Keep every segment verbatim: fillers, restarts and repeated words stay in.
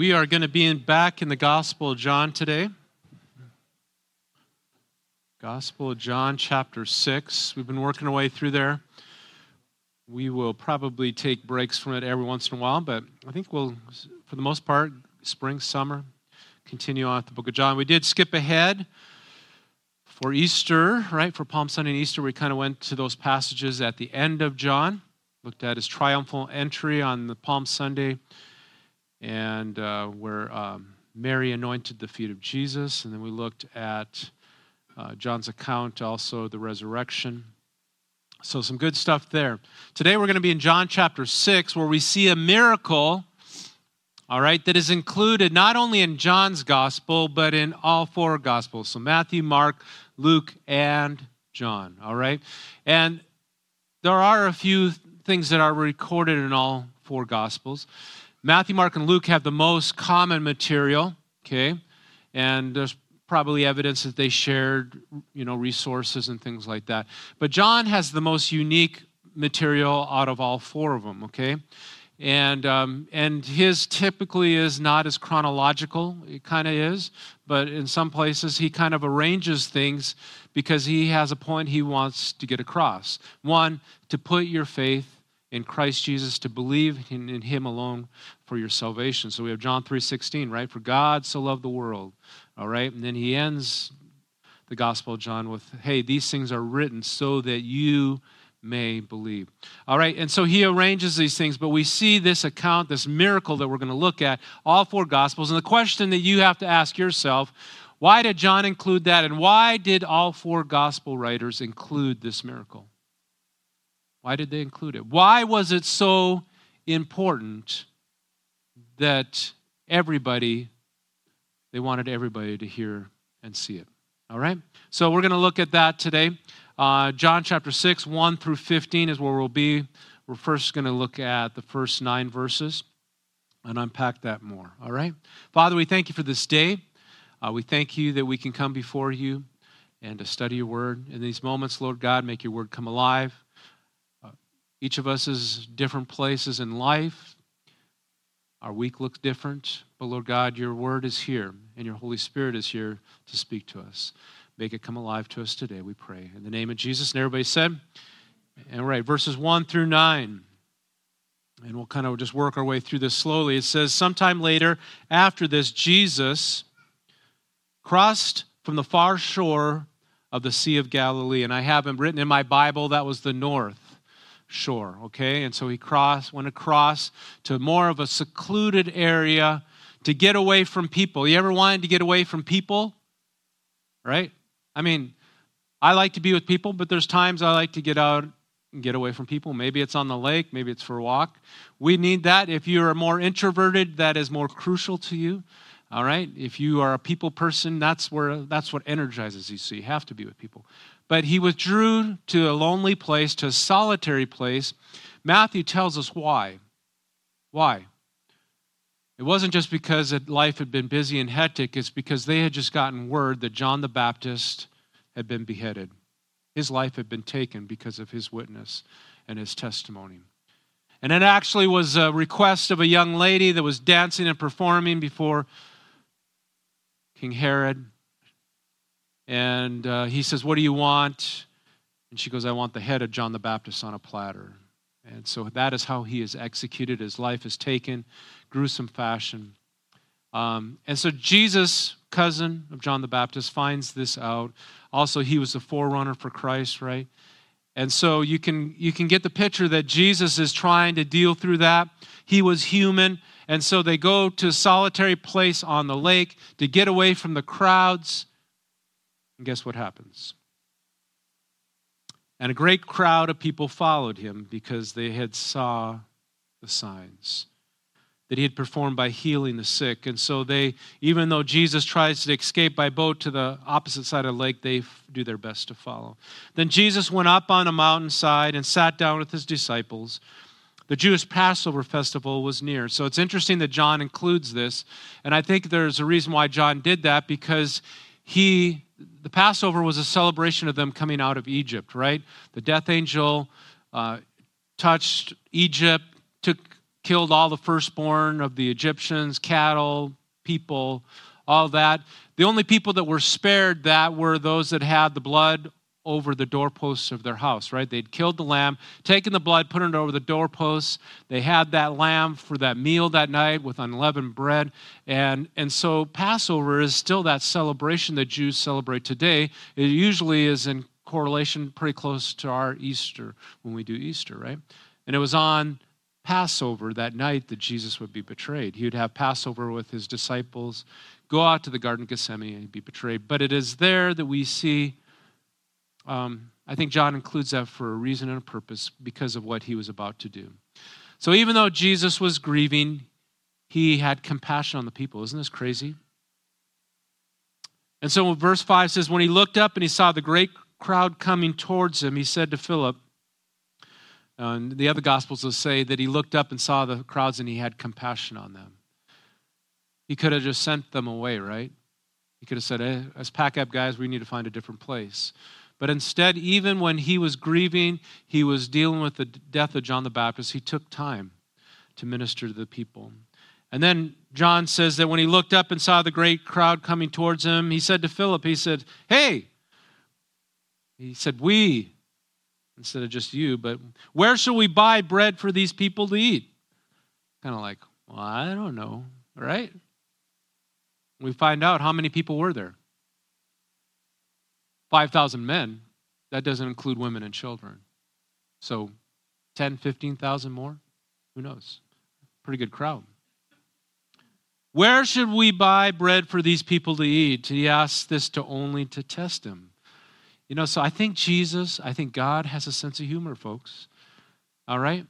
We are going to be in, back in the Gospel of John today. Gospel of John, chapter six. We've been working our way through there. We will probably take breaks from it every once in a while, but I think we'll, for the most part, spring, summer, continue on with the book of John. We did skip ahead for Easter, right? For Palm Sunday and Easter, we kind of went to those passages at the end of John, looked at his triumphal entry on the Palm Sunday, and uh, where um, Mary anointed the feet of Jesus. And then we looked at uh, John's account, also the resurrection. So some good stuff there. Today we're going to be in John chapter six, where we see a miracle, all right, that is included not only in John's gospel, but in all four gospels. So Matthew, Mark, Luke, and John, all right? And there are a few things that are recorded in all four gospels. Matthew, Mark, and Luke have the most common material, okay? And there's probably evidence that they shared, you know, resources and things like that. But John has the most unique material out of all four of them, okay? And um, and his typically is not as chronological. It kind of is, but in some places he kind of arranges things because he has a point he wants to get across. One, to put your faith in Christ Jesus, to believe in, in him alone for your salvation. So we have John three sixteen, right? For God so loved the world, all right? And then he ends the Gospel of John with, hey, these things are written so that you may believe. All right, and so he arranges these things, but we see this account, this miracle that we're going to look at, all four Gospels. And the question that you have to ask yourself, why did John include that? And why did all four Gospel writers include this miracle? Why did they include it? Why was it so important that everybody, they wanted everybody to hear and see it? All right? So we're going to look at that today. Uh, John chapter six, one through fifteen is where we'll be. We're first going to look at the first nine verses and unpack that more. All right? Father, we thank you for this day. Uh, we thank you that we can come before you and to study your word. In these moments, Lord God, make your word come alive. Each of us is different places in life. Our week looks different. But Lord God, your word is here, and your Holy Spirit is here to speak to us. Make it come alive to us today, we pray. In the name of Jesus, and everybody said, all right, verses one through nine. And we'll kind of just work our way through this slowly. It says, sometime later, after this, Jesus crossed from the far shore of the Sea of Galilee. And I have him written in my Bible, that was the north shore, okay? And so he crossed, went across to more of a secluded area to get away from people. You ever wanted to get away from people? Right? I mean, I like to be with people, but there's times I like to get out and get away from people. Maybe it's on the lake, maybe it's for a walk. We need that. If you are more introverted, that is more crucial to you. All right? If you are a people person, that's where that's what energizes you. So you have to be with people. But he withdrew to a lonely place, to a solitary place. Matthew tells us why. Why? It wasn't just because life had been busy and hectic. It's because they had just gotten word that John the Baptist had been beheaded. His life had been taken because of his witness and his testimony. And it actually was a request of a young lady that was dancing and performing before King Herod. And uh, he says, what do you want? And she goes, I want the head of John the Baptist on a platter. And so that is how he is executed. His life is taken, gruesome fashion. Um, and so Jesus, cousin of John the Baptist, finds this out. Also, he was the forerunner for Christ, right? And so you can you can get the picture that Jesus is trying to deal through that. He was human. And so they go to a solitary place on the lake to get away from the crowds. And guess what happens? And a great crowd of people followed him because they had saw the signs that he had performed by healing the sick. And so they, even though Jesus tries to escape by boat to the opposite side of the lake, they do their best to follow. Then Jesus went up on a mountainside and sat down with his disciples. The Jewish Passover festival was near. So it's interesting that John includes this. And I think there's a reason why John did that, because he the Passover was a celebration of them coming out of Egypt, right? The death angel uh, touched Egypt, took killed all the firstborn of the Egyptians, cattle, people, all that. The only people that were spared that were those that had the blood over the doorposts of their house, right? They'd killed the lamb, taken the blood, put it over the doorposts. They had that lamb for that meal that night with unleavened bread. And, and so Passover is still that celebration that Jews celebrate today. It usually is in correlation pretty close to our Easter when we do Easter, right? And it was on Passover that night that Jesus would be betrayed. He would have Passover with his disciples, go out to the Garden of Gethsemane and be betrayed. But it is there that we see Um, I think John includes that for a reason and a purpose because of what he was about to do. So even though Jesus was grieving, he had compassion on the people. Isn't this crazy? And so verse five says, when he looked up and he saw the great crowd coming towards him, he said to Philip, and the other Gospels will say that he looked up and saw the crowds and he had compassion on them. He could have just sent them away, right? He could have said, hey, let's pack up, guys. We need to find a different place. But instead, even when he was grieving, he was dealing with the death of John the Baptist, he took time to minister to the people. And then John says that when he looked up and saw the great crowd coming towards him, he said to Philip, he said, hey, he said, we, instead of just you, but where shall we buy bread for these people to eat? Kind of like, well, I don't know, right? We find out how many people were there. five thousand men. That doesn't include women and children. So ten, fifteen thousand more? Who knows? Pretty good crowd. Where should we buy bread for these people to eat? He asked this to only to test him. You know, so I think Jesus, I think God has a sense of humor, folks. All right?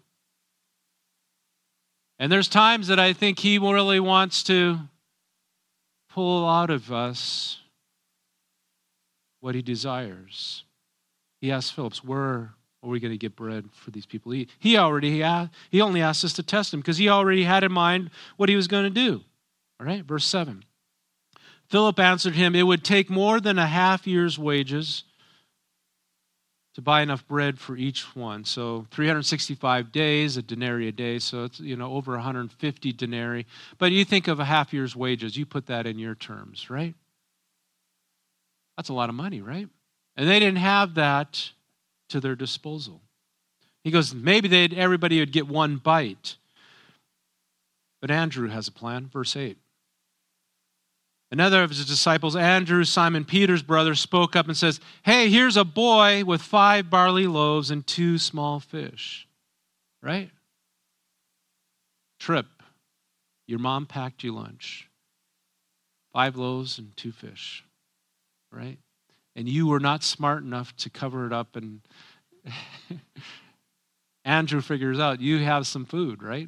And there's times that I think he really wants to pull out of us what he desires. He asked Philip, where are we going to get bread for these people to eat? He already asked, he only asked us to test him because he already had in mind what he was going to do. All right, verse seven. Philip answered him, it would take more than a half year's wages to buy enough bread for each one. So three hundred sixty-five days, a denarii a day, so it's, you know, over one hundred fifty denarii. But you think of a half year's wages, you put that in your terms, right? That's a lot of money, right? And they didn't have that to their disposal. He goes, maybe they'd everybody would get one bite. But Andrew has a plan, verse eight. Another of his disciples, Andrew, Simon Peter's brother, spoke up and says, hey, here's a boy with five barley loaves and two small fish. Right? Trip. Your mom packed you lunch. Five loaves and two fish. Right? And you were not smart enough to cover it up, and Andrew figures out you have some food, right?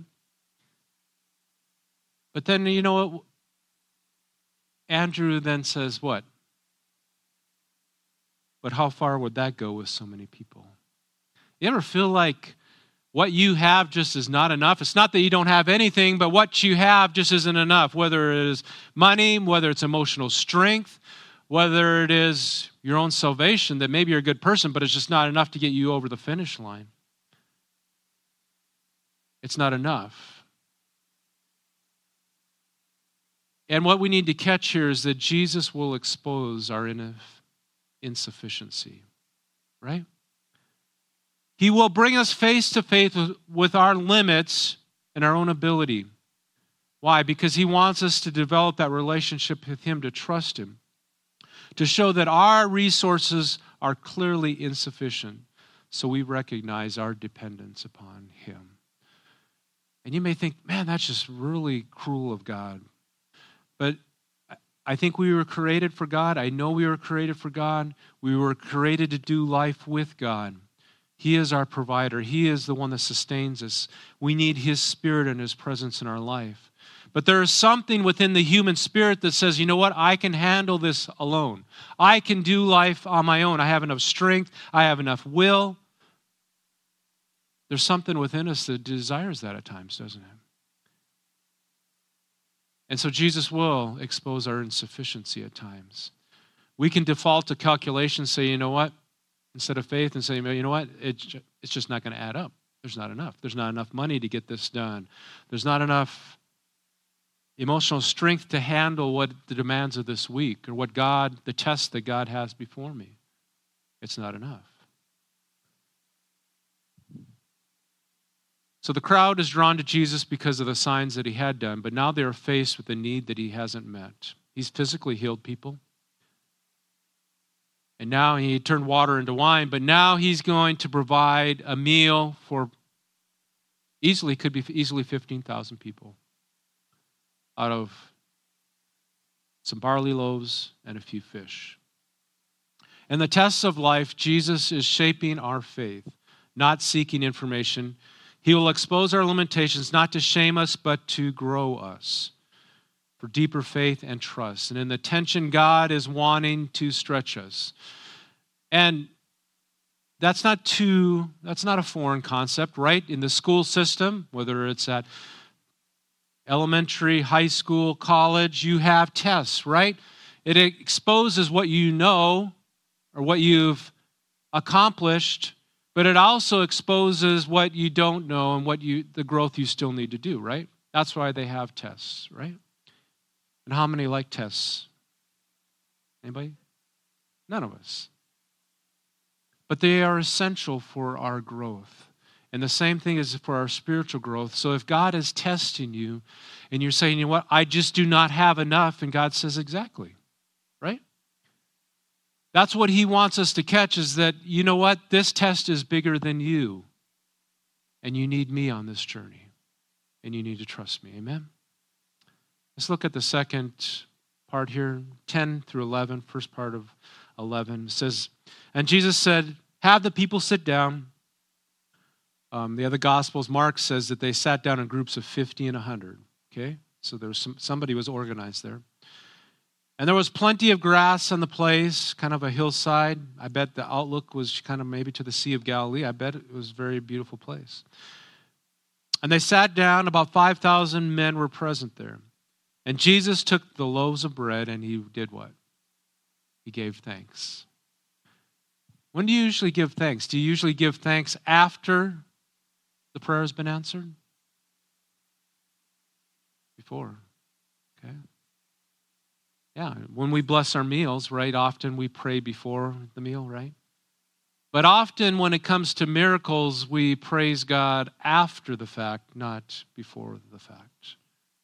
But then, you know what? Andrew then says what? But how far would that go with so many people? You ever feel like what you have just is not enough? It's not that you don't have anything, but what you have just isn't enough, whether it is money, whether it's emotional strength, whether it is your own salvation, that maybe you're a good person, but it's just not enough to get you over the finish line. It's not enough. And what we need to catch here is that Jesus will expose our insufficiency, right? He will bring us face to face with, with our limits and our own ability. Why? Because he wants us to develop that relationship with him, to trust him, to show that our resources are clearly insufficient, so we recognize our dependence upon him. And you may think, man, that's just really cruel of God. But I think we were created for God. I know we were created for God. We were created to do life with God. He is our provider. He is the one that sustains us. We need his spirit and his presence in our life. But there is something within the human spirit that says, you know what, I can handle this alone. I can do life on my own. I have enough strength. I have enough will. There's something within us that desires that at times, doesn't it? And so Jesus will expose our insufficiency at times. We can default to calculations, say, you know what, instead of faith, and say, you know what, it, it's just not going to add up. There's not enough. There's not enough money to get this done. There's not enough emotional strength to handle what the demands of this week or what God, the test that God has before me. It's not enough. So the crowd is drawn to Jesus because of the signs that he had done, but now they are faced with a need that he hasn't met. He's physically healed people. And now he turned water into wine, but now he's going to provide a meal for easily, could be easily fifteen thousand people out of some barley loaves and a few fish. In the tests of life, Jesus is shaping our faith, not seeking information. He will expose our limitations, not to shame us, but to grow us for deeper faith and trust. And in the tension, God is wanting to stretch us. And that's not too, that's not a foreign concept, right? In the school system, whether it's at elementary, high school, college, you have tests, right? It exposes what you know or what you've accomplished, but it also exposes what you don't know and what you the growth you still need to do, right? That's why they have tests, right? And how many like tests? Anybody? None of us. But they are essential for our growth. And the same thing is for our spiritual growth. So if God is testing you and you're saying, you know what, I just do not have enough, and God says exactly, right? That's what he wants us to catch, is that, you know what, this test is bigger than you. And you need me on this journey. And you need to trust me. Amen? Let's look at the second part here, ten through eleven, first part of eleven. It says, and Jesus said, have the people sit down. Um, the other Gospels, Mark says that they sat down in groups of fifty and one hundred. Okay? So there was some, somebody was organized there. And there was plenty of grass on the place, kind of a hillside. I bet the outlook was kind of maybe to the Sea of Galilee. I bet it was a very beautiful place. And they sat down. About five thousand men were present there. And Jesus took the loaves of bread and he did what? He gave thanks. When do you usually give thanks? Do you usually give thanks after the prayer has been answered? Before. Okay. Yeah, when we bless our meals, right, often we pray before the meal, right? But often when it comes to miracles, we praise God after the fact, not before the fact.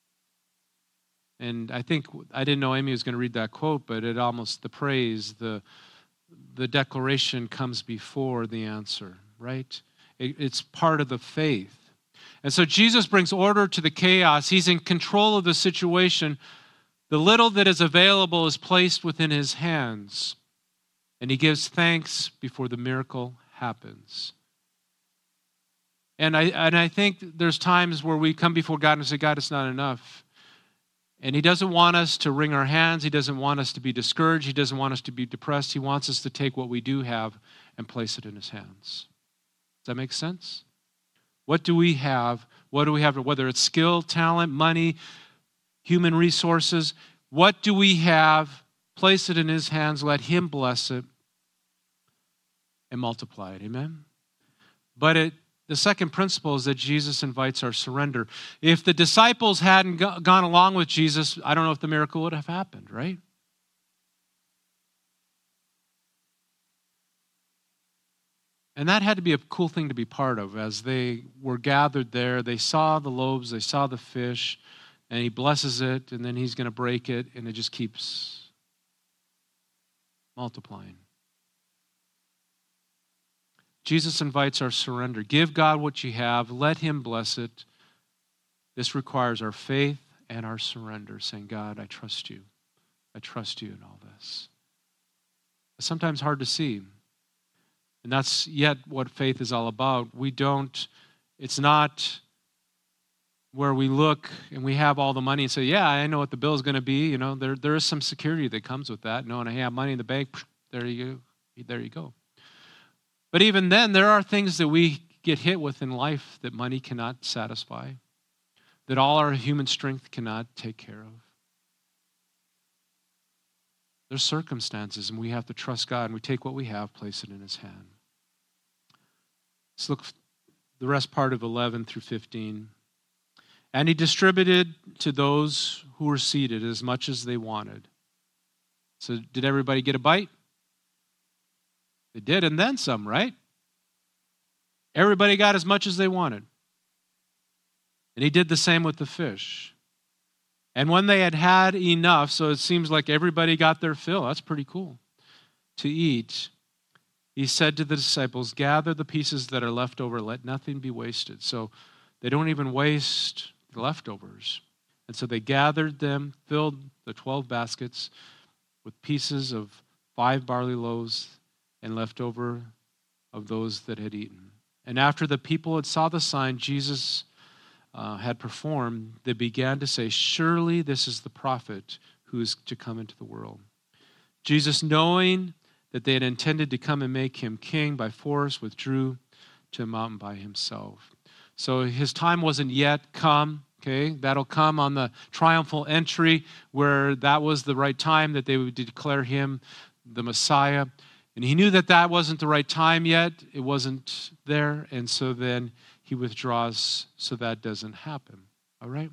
And I think, I didn't know Amy was going to read that quote, but it almost, the praise, the the declaration comes before the answer, right? It, it's part of the faith. And so Jesus brings order to the chaos. He's in control of the situation. The little that is available is placed within his hands. And he gives thanks before the miracle happens. And I, and I think there's times where we come before God and say, God, it's not enough. And he doesn't want us to wring our hands. He doesn't want us to be discouraged. He doesn't want us to be depressed. He wants us to take what we do have and place it in his hands. Does that make sense? What do we have? What do we have? Whether it's skill, talent, money, human resources, what do we have? Place it in his hands. Let him bless it and multiply it. Amen? But it The second principle is that Jesus invites our surrender. If the disciples hadn't go- gone along with Jesus, I don't know if the miracle would have happened, right? And that had to be a cool thing to be part of. As they were gathered there, they saw the loaves, they saw the fish, and he blesses it, and then he's going to break it, and it just keeps multiplying. Jesus invites our surrender. Give God what you have. Let him bless it. This requires our faith and our surrender, saying, God, I trust you. I trust you in all this. It's sometimes hard to see. And that's yet what faith is all about. We don't, it's not where we look and we have all the money and say, yeah, I know what the bill is going to be. You know, there, there is some security that comes with that. Knowing I have money in the bank, there you go. There you go. But even then, there are things that we get hit with in life that money cannot satisfy, that all our human strength cannot take care of. There's circumstances, and we have to trust God, and we take what we have, place it in his hand. Let's look the rest part of eleven through fifteen. And he distributed to those who were seated as much as they wanted. So did everybody get a bite? They did, and then some, right? Everybody got as much as they wanted. And he did the same with the fish. And when they had had enough, so it seems like everybody got their fill, that's pretty cool, to eat, he said to the disciples, gather the pieces that are left over, let nothing be wasted. So they don't even waste the leftovers. And so they gathered them, filled the twelve baskets with pieces of five barley loaves and leftover of those that had eaten. And after the people had saw the sign Jesus uh, had performed, they began to say, surely this is the prophet who is to come into the world. Jesus, knowing that they had intended to come and make him king by force, withdrew to a mountain by himself. So his time wasn't yet come, okay? That'll come on the triumphal entry where that was the right time that they would declare him the Messiah. And he knew that that wasn't the right time yet. It wasn't there. And so then he withdraws so that doesn't happen. All right?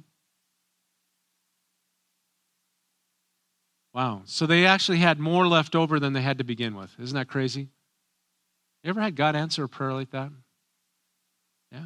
Wow. So they actually had more left over than they had to begin with. Isn't that crazy? You ever had God answer a prayer like that? Yeah.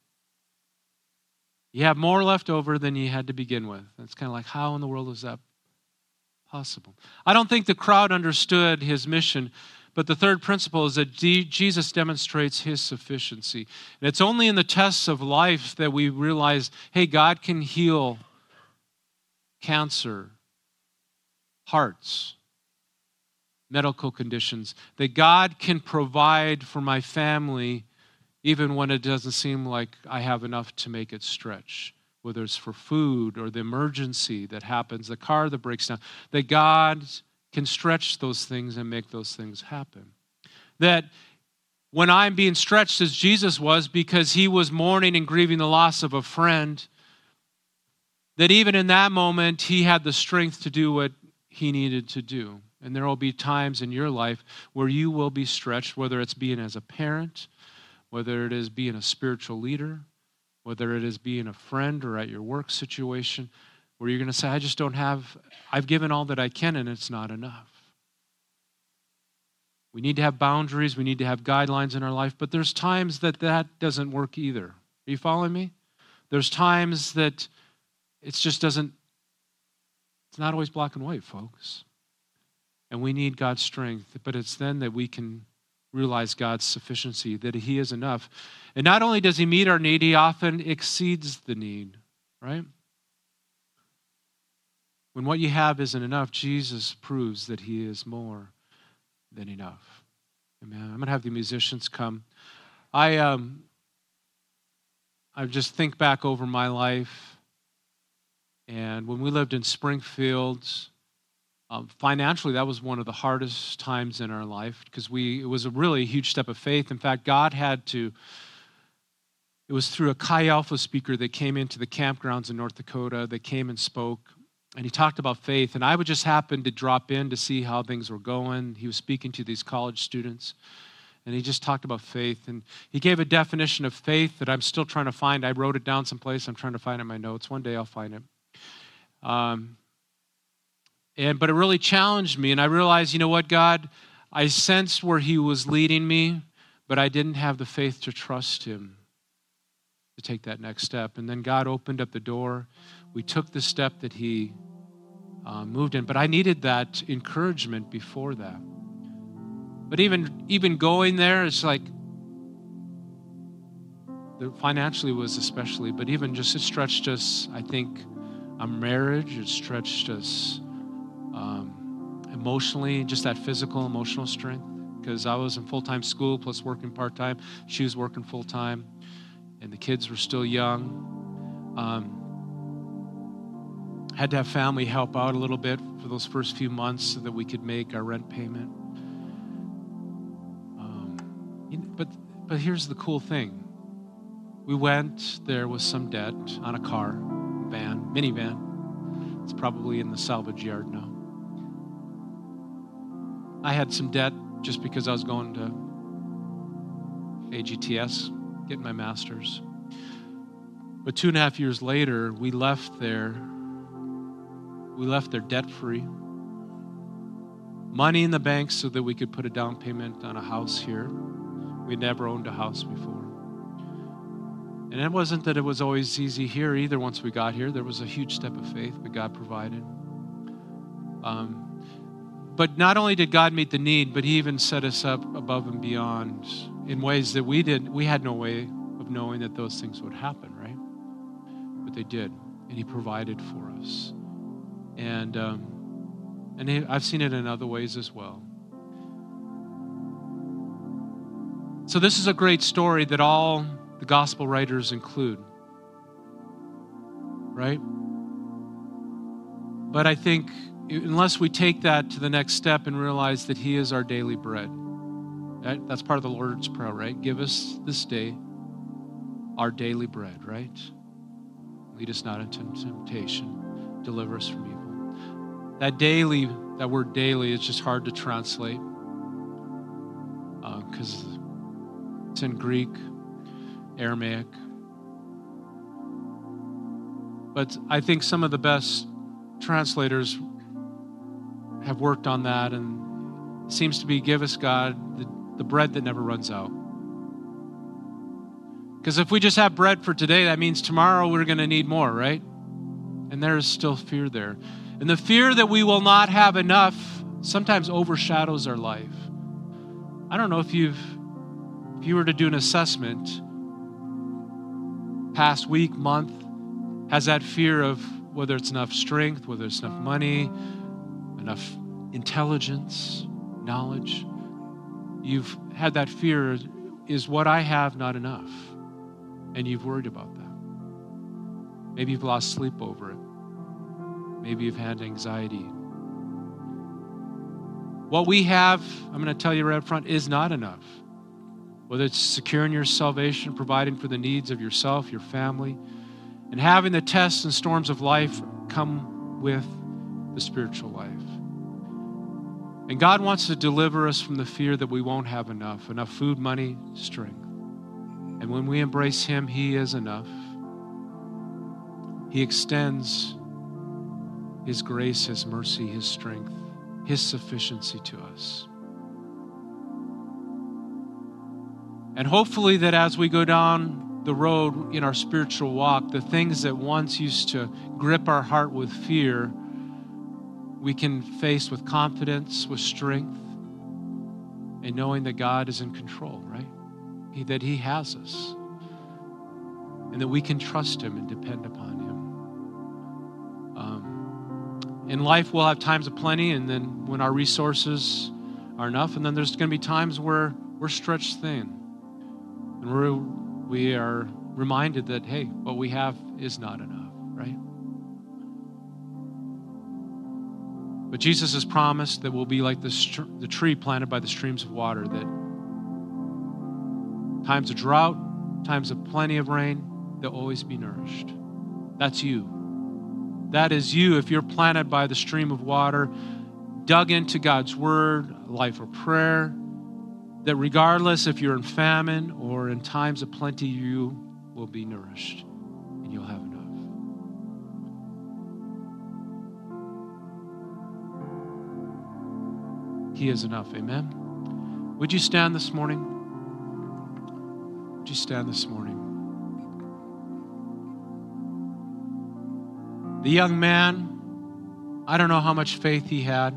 You have more left over than you had to begin with. It's kind of like, how in the world is that possible? I don't think the crowd understood his mission, but the third principle is that Jesus demonstrates his sufficiency. And it's only in the tests of life that we realize, hey, God can heal cancer, hearts, medical conditions, that God can provide for my family even when it doesn't seem like I have enough to make it stretch, whether it's for food or the emergency that happens, the car that breaks down, that God can stretch those things and make those things happen. That when I'm being stretched as Jesus was because he was mourning and grieving the loss of a friend, that even in that moment, he had the strength to do what he needed to do. And there will be times in your life where you will be stretched, whether it's being as a parent, whether it is being a spiritual leader, whether it is being a friend or at your work situation, where you're going to say, I just don't have, I've given all that I can and it's not enough. We need to have boundaries, we need to have guidelines in our life, but there's times that that doesn't work either. Are you following me? There's times that it just doesn't, it's not always black and white, folks. And we need God's strength, but it's then that we can realize God's sufficiency, that he is enough. And not only does he meet our need, he often exceeds the need, right? When what you have isn't enough, Jesus proves that he is more than enough. Amen. I'm going to have the musicians come. I um, I just think back over my life, and when we lived in Springfield, Um, financially, that was one of the hardest times in our life because we it was a really huge step of faith. In fact, God had to, it was through a Chi Alpha speaker that came into the campgrounds in North Dakota, that came and spoke, and he talked about faith. And I would just happen to drop in to see how things were going. He was speaking to these college students, and he just talked about faith. And he gave a definition of faith that I'm still trying to find. I wrote it down someplace. I'm trying to find it in my notes. One day I'll find it. Um, And, but it really challenged me, and I realized, you know what, God, I sensed where he was leading me, but I didn't have the faith to trust him to take that next step. And then God opened up the door. We took the step that he uh, moved in, but I needed that encouragement before that. But even even going there, it's like, the financially was especially, but even just it stretched us, I think, a marriage, it stretched us Um, emotionally, just that physical, emotional strength, because I was in full-time school plus working part-time. She was working full-time, and the kids were still young. Um, had to have family help out a little bit for those first few months so that we could make our rent payment. Um, but, but here's the cool thing. We went there with some debt on a car, van, minivan. It's probably in the salvage yard now. I had some debt just because I was going to A G T S, getting my master's. But two and a half years later, we left there. We left there debt-free. Money in the bank so that we could put a down payment on a house here. We'd never owned a house before. And it wasn't that it was always easy here either once we got here. There was a huge step of faith, but God provided. Um, but not only did God meet the need, but he even set us up above and beyond in ways that we didn't, we had no way of knowing that those things would happen, right? But they did, and he provided for us. And um, and he, I've seen it in other ways as well. So this is a great story that all the gospel writers include, right? But I think unless we take that to the next step and realize that he is our daily bread, right? That's part of the Lord's Prayer, right? Give us this day our daily bread, right? Lead us not into temptation, deliver us from evil. That daily, that word daily is just hard to translate because uh, it's in Greek, Aramaic. But I think some of the best translators have worked on that, and it seems to be give us, God, the, the bread that never runs out. Because if we just have bread for today, that means tomorrow we're going to need more, right? And there is still fear there. And the fear that we will not have enough sometimes overshadows our life. I don't know if you've, if you were to do an assessment past week, month, has that fear of whether it's enough strength, whether it's enough money, enough intelligence, knowledge. You've had that fear, is what I have not enough? And you've worried about that. Maybe you've lost sleep over it. Maybe you've had anxiety. What we have, I'm going to tell you right up front, is not enough. Whether it's securing your salvation, providing for the needs of yourself, your family, and having the tests and storms of life come with the spiritual life. And God wants to deliver us from the fear that we won't have enough, enough food, money, strength. And when we embrace him, he is enough. He extends his grace, his mercy, his strength, his sufficiency to us. And hopefully that as we go down the road in our spiritual walk, the things that once used to grip our heart with fear, we can face with confidence, with strength, and knowing that God is in control, right? He, that he has us, and that we can trust him and depend upon him. Um, in life, we'll have times of plenty, and then when our resources are enough, and then there's going to be times where we're stretched thin, and we're, we are reminded that, hey, what we have is not enough, right? But Jesus has promised that we'll be like the, str- the tree planted by the streams of water, that times of drought, times of plenty of rain, they'll always be nourished. That's you. That is you if you're planted by the stream of water, dug into God's word, a life of prayer, that regardless if you're in famine or in times of plenty, you will be nourished and you'll have enough. He is enough, amen? Would you stand this morning? Would you stand this morning? The young man, I don't know how much faith he had,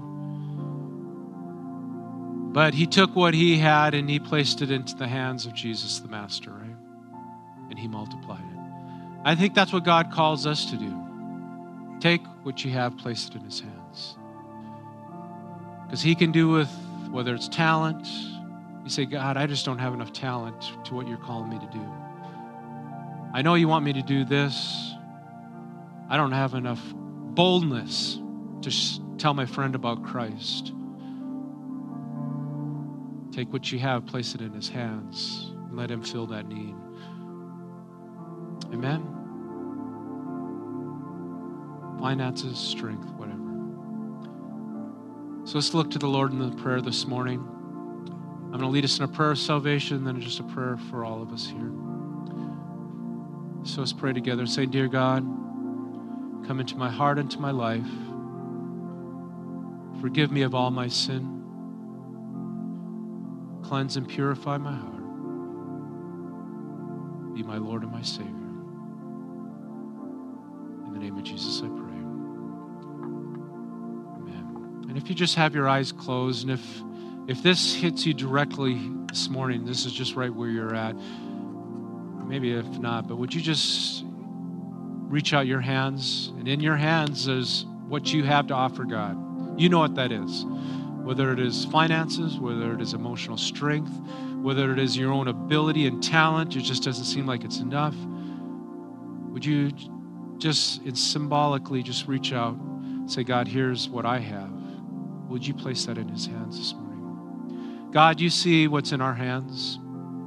but he took what he had and he placed it into the hands of Jesus the Master, right? And he multiplied it. I think that's what God calls us to do. Take what you have, place it in his hands. Because he can do with, whether it's talent, you say, God, I just don't have enough talent to what you're calling me to do. I know you want me to do this. I don't have enough boldness to sh- tell my friend about Christ. Take what you have, place it in his hands, and let him fill that need. Amen? Finances, strength, whatever. So let's look to the Lord in the prayer this morning. I'm going to lead us in a prayer of salvation and then just a prayer for all of us here. So let's pray together. Say, dear God, come into my heart, into my life. Forgive me of all my sin. Cleanse and purify my heart. Be my Lord and my Savior. In the name of Jesus, I pray. Amen. And if you just have your eyes closed, and if if this hits you directly this morning, this is just right where you're at. Maybe if not, but would you just reach out your hands, and in your hands is what you have to offer God. You know what that is. Whether it is finances, whether it is emotional strength, whether it is your own ability and talent, it just doesn't seem like it's enough. Would you just symbolically just reach out, say, God, here's what I have. Would you place that in his hands this morning? God, you see what's in our hands.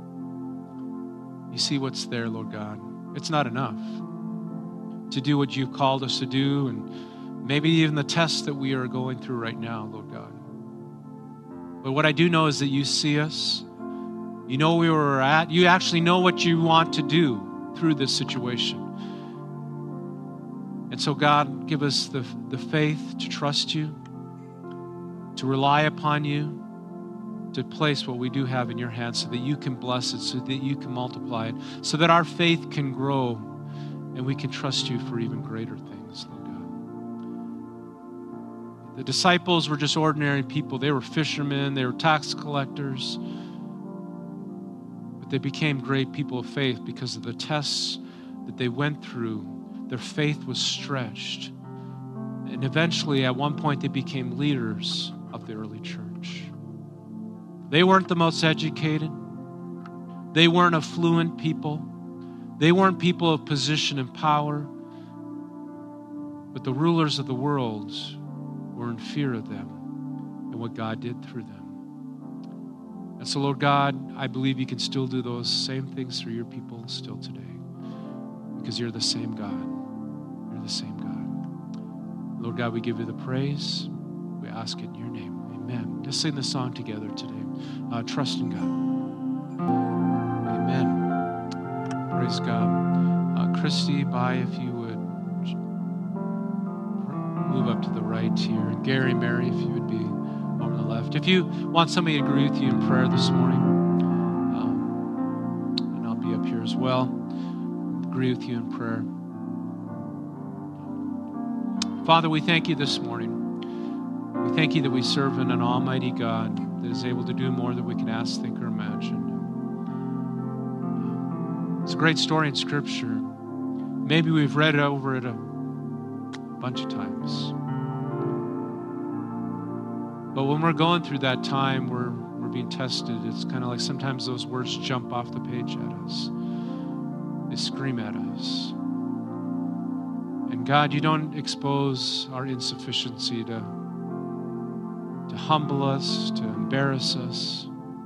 You see what's there, Lord God. It's not enough to do what you've called us to do, and maybe even the tests that we are going through right now, Lord God. But what I do know is that you see us. You know where we're at. You actually know what you want to do through this situation. And so, God, give us the, the faith to trust you, to rely upon you, to place what we do have in your hands so that you can bless it, so that you can multiply it, so that our faith can grow and we can trust you for even greater things, Lord God. The disciples were just ordinary people. They were fishermen. They were tax collectors. But they became great people of faith because of the tests that they went through. Their faith was stretched. And eventually, at one point, they became leaders of the early church. They weren't the most educated. They weren't affluent people. They weren't people of position and power. But the rulers of the world were in fear of them and what God did through them. And so, Lord God, I believe you can still do those same things through your people still today, because you're the same God. You're the same God. Lord God, we give you the praise. We ask it in your name. Amen. Just sing this song together today. Uh, trust in God. Amen. Praise God. Uh, Christy, Bai, if you would move up to the right here. And Gary, Mary, if you would be over the left. If you want somebody to agree with you in prayer this morning, um, and I'll be up here as well, agree with you in prayer. Father, we thank you this morning. We thank you that we serve in an almighty God that is able to do more than we can ask, think, or imagine. It's a great story in Scripture. Maybe we've read it over it a bunch of times. But when we're going through that time, we're, we're being tested. It's kind of like sometimes those words jump off the page at us. They scream at us. And God, you don't expose our insufficiency to to humble us, to embarrass us.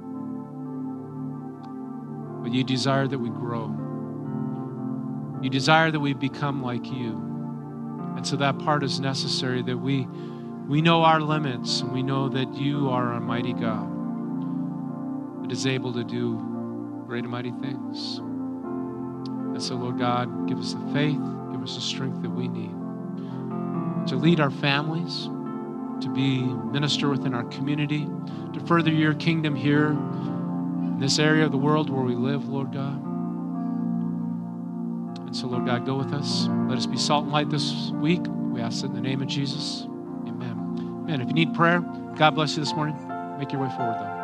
But you desire that we grow. You desire that we become like you. And so that part is necessary, that we we know our limits, and we know that you are a mighty God that is able to do great and mighty things. And so, Lord God, give us the faith, give us the strength that we need to lead our families, to be minister within our community, to further your kingdom here in this area of the world where we live, Lord God. And so, Lord God, go with us. Let us be salt and light this week. We ask it in the name of Jesus. Amen. Amen. If you need prayer, God bless you this morning. Make your way forward, though.